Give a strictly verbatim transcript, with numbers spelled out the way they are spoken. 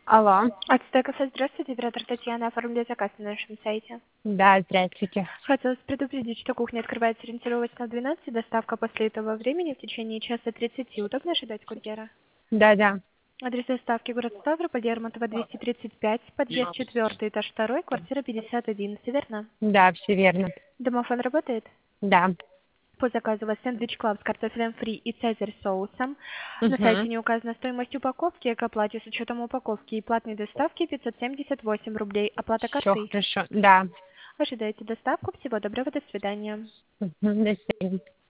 Алло. Ацтека, здравствуйте, оператор Татьяна, оформили заказ на нашем сайте. Да, здравствуйте. Хотелось предупредить, что кухня открывается ориентировочно в двенадцать, доставка после этого времени в течение часа тридцати. Удобно ожидать курьера? Да, да. Адрес доставки город Ставрополь, Лермонтова двести тридцать пять, подъезд четвертый, этаж второй, квартира пятьдесят один, все верно? Да, все верно. Домофон работает? Да. По заказу у вас сэндвич клаб с картофелем фри и цезарь соусом. На сайте Угу. не указана стоимость упаковки, к оплате с учетом упаковки и платной доставки пятьсот семьдесят восемь рублей. Оплата Все картой. хорошо. Да. Ожидайте доставку. Всего доброго, до свидания. Угу. До свидания.